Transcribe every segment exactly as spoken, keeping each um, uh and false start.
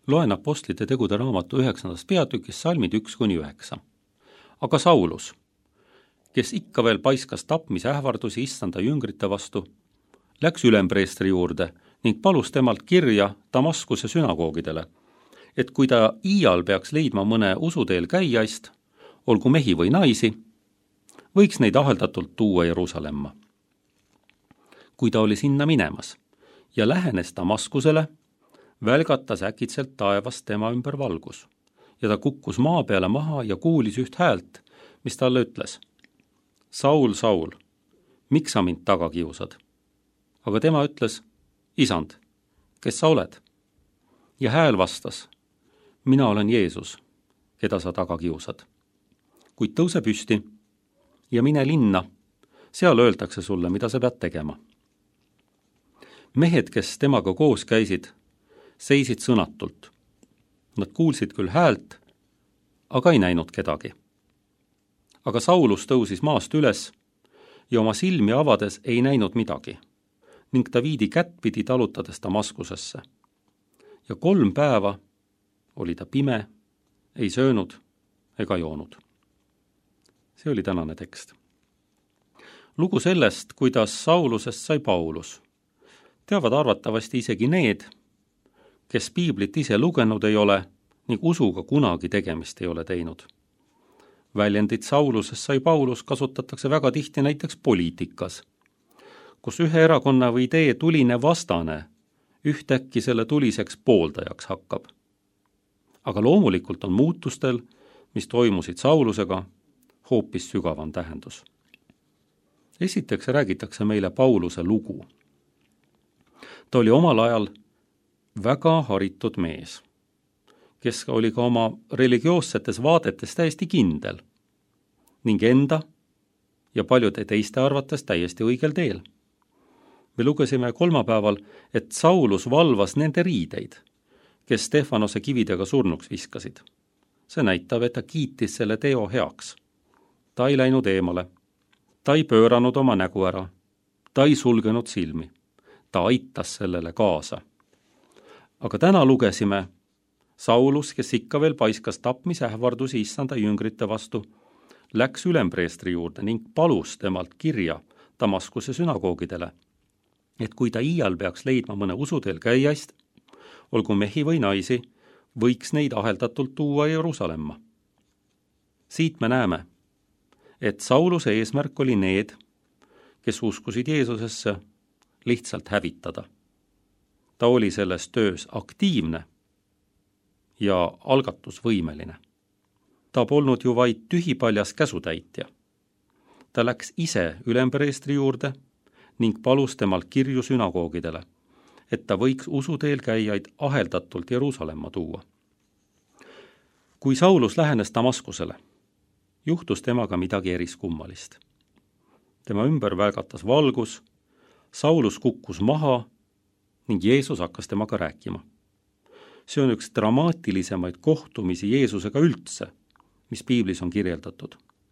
Loen Apostlite tegude raamatu üheksandast peatükist salmid üks kuni üheksa. Aga Saulus, kes ikka veel paiskas tapmise ähvardusi issanda jüngrite vastu, läks ülempreestri juurde ning palus temalt kirja Damaskuse sünagoogidele, et kui ta iial peaks leidma mõne usuteel käijaist, olgu mehi või naisi, võiks neid aheldatult tuua Jeruusalemma. Kui ta oli sinna minemas ja lähenes Damaskusele, välgatas äkitselt taevast tema ümber valgus ja ta kukkus maa peale maha ja kuulis üht häält, mis talle ütles: Saul, Saul, miks sa mind taga kiusad? Aga tema ütles: Isand, kes sa oled? Ja hääl vastas: mina olen Jeesus, keda sa taga kiusad. Kuid tõuse püsti ja mine linna, seal öeldakse sulle, mida sa pead tegema. Mehed, kes temaga koos käisid, seisid sõnatult. Nad kuulsid küll häält, aga ei näinud kedagi. Aga Saulus tõusis maast üles ja oma silmi avades ei näinud midagi ning ta viidi kättpidi talutades Damaskusesse. Ja kolm päeva oli ta pime, ei söönud ega joonud. See oli tänane tekst. Lugu sellest, kuidas Saulusest sai Paulus, teavad arvatavasti isegi need, kes piiblit ise lugenud ei ole ning usuga kunagi tegemist ei ole teinud. Väljendit Saulusest sai Paulus kasutatakse väga tihti näiteks poliitikas, kus ühe erakonna või idee tuline vastane ühtäkki selle tuliseks pooldajaks hakkab. Aga loomulikult on muutustel, mis toimusid Saulusega, hoopis sügavam tähendus. Esiteks räägitakse meile Pauluse lugu. Ta oli omal ajal väga haritud mees, kes oli ka oma religioossetes vaadetes täiesti kindel ning enda ja paljude teiste arvates täiesti õigel teel. Me lugesime kolmapäeval, et Saulus valvas nende riideid, kes Stefanose kividega surnuks viskasid. See näitab, et ta kiitis selle teo heaks. Ta ei läinud eemale, ta ei pööranud oma nägu ära, ta ei sulgenud silmi, ta aitas sellele kaasa. Aga täna lugesime, Saulus, kes ikka veel paiskas tapmise ähvardusi issanda jüngrite vastu, läks ülempreestri juurde ning palus temalt kirja Damaskuse sünagoogidele, et kui ta iial peaks leidma mõne usuteel käijaist, olgu mehi või naisi, võiks neid aheldatult tuua Jeruusalemma. Siit me näeme, et Sauluse eesmärk oli need, kes uskusid Jeesusesse, lihtsalt hävitada. Ta oli selles töös aktiivne ja algatusvõimeline. Ta polnud ju vaid tühipaljas käsutäitja. Ta läks ise ülempreestri juurde ning palus temalt kirju sünagoogidele, et ta võiks usuteel käijaid aheldatult Jeruusalemma tuua. Kui Saulus lähenes Damaskusele, juhtus temaga midagi eriskummalist. Tema ümber välgatas valgus, Saulus kukkus maha ning Jeesus hakkas temaga rääkima. See on üks dramaatilisemaid kohtumisi Jeesusega üldse, mis piiblis on kirjeldatud.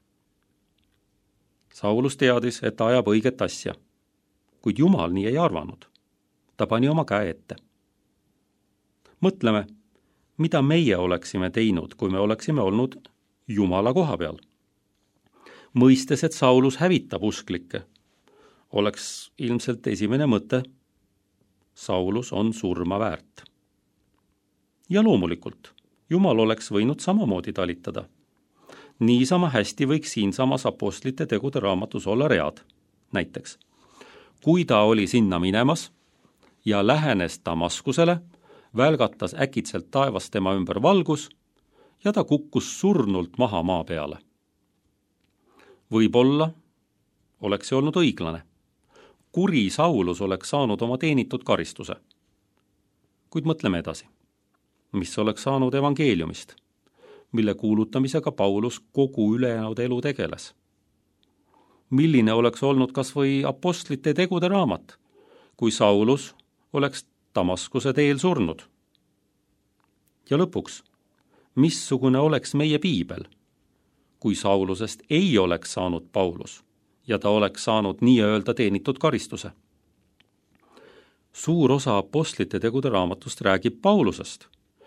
Saulus teadis, et ta ajab õiget asja, kuid Jumal nii ei arvanud. Ta pani oma käe ette. Mõtleme, mida meie oleksime teinud, kui me oleksime olnud Jumala koha peal. Mõistes, et Saulus hävitab usklikke, oleks ilmselt esimene mõte: Saulus on surma väärt. Ja loomulikult, Jumal oleks võinud samamoodi talitada. Niisama hästi võiks siinsamas Apostlite tegude raamatus olla read. Näiteks, kui ta oli sinna minemas ja lähenes Damaskusele, välgatas äkitselt taevas tema ümber valgus ja ta kukkus surnult maha maa peale. Võib-olla oleks see olnud õiglane. Kuri Saulus oleks saanud oma teenitud karistuse. Kuid mõtleme edasi. Mis oleks saanud evangeeliumist, mille kuulutamisega Paulus kogu ülejäänud elu tegeles? Milline oleks olnud kas või Apostlite tegude raamat, kui Saulus oleks Damaskuse teel surnud? Ja lõpuks, missugune oleks meie piibel, kui Saulusest ei oleks saanud Paulus ja ta oleks saanud nii-öelda teenitud karistuse? Suur osa Apostlite tegude raamatust räägib Paulusest,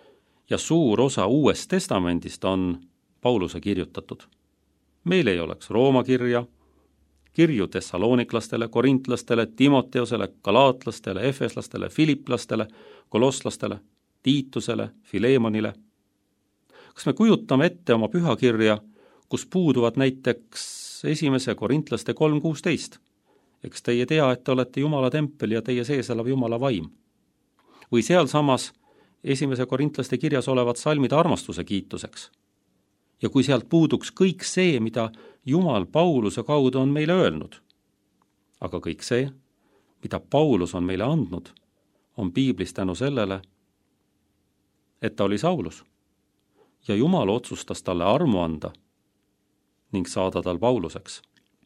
ja suur osa Uuest Testamendist on Pauluse kirjutatud. Meil ei oleks Rooma kirja, kirju tessalooniklastele, korintlastele, Timoteosele, galaatlastele, efeslastele, filiplastele, kolosslastele, Tiitusele, Filemonile. Kas me kujutame ette oma pühakirja, kus puuduvad näiteks esimese korintlaste kolm kuusteist? Eks teie tea, et te olete Jumala tempel ja teie sees elab Jumala vaim. Või sealsamas esimese korintlaste kirjas olevad salmid armastuse kiituseks. Ja kui sealt puuduks kõik see, mida Jumal Pauluse kaudu on meile öelnud, aga kõik see, mida Paulus on meile andnud, on piiblis tänu sellele, et ta oli Saulus ja Jumal otsustas talle armu anda ning saada tal Pauluseks.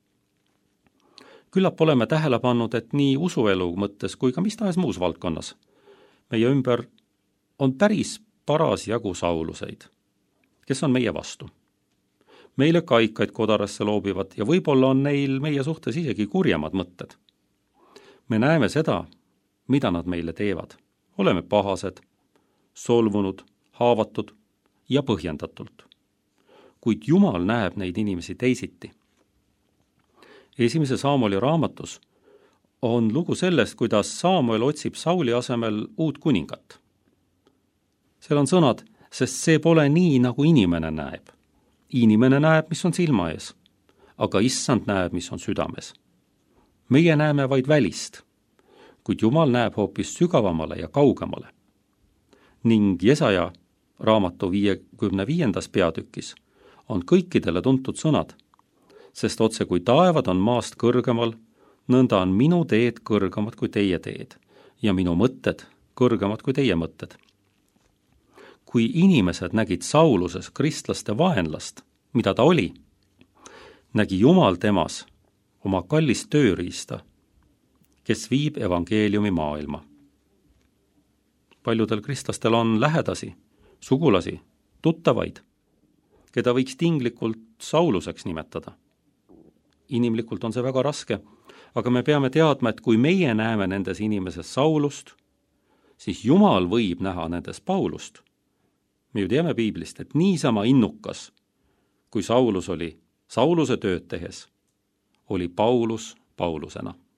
Küllap oleme tähele pannud, et nii usuelu mõttes kui ka mis tahes muus valdkonnas meie ümber on päris paras jagu Sauluseid, kes on meie vastu. Meile kaikaid kodarasse loobivad ja võib-olla on neil meie suhtes isegi kurjemad mõtted. Me näeme seda, mida nad meile teevad. Oleme pahased, solvunud, haavatud ja põhjendatult. Kuid Jumal näeb neid inimesi teisiti. Esimese Saamueli raamatus on lugu sellest, kuidas Saamuel otsib Sauli asemel uut kuningat. Seal on sõnad, sest see pole nii, nagu inimene näeb. Inimene näeb, mis on silma ees, aga issand näeb, mis on südames. Meie näeme vaid välist, kuid Jumal näeb hoopis sügavamale ja kaugemale. Ning Jesaja raamatu viiekümne viiendas peatükis on kõikidele tuntud sõnad, sest otse kui taevad on maast kõrgemal, nõnda on minu teed kõrgemad kui teie teed ja minu mõtted kõrgemad kui teie mõtted. Kui inimesed nägid Sauluses kristlaste vaenlast, mida ta oli, nägi Jumal temas oma kallist tööriista, kes viib evangeeliumi maailma. Paljudel kristlastel on lähedasi, sugulasi, tuttavaid, keda võiks tinglikult Sauluseks nimetada. Inimlikult on see väga raske, aga me peame teadma, et kui meie näeme nendes inimeses Saulust, siis Jumal võib näha nendes Paulust. Me ju teame piiblist, et niisama innukas, kui Saulus oli Sauluse tööd tehes, oli Paulus Paulusena.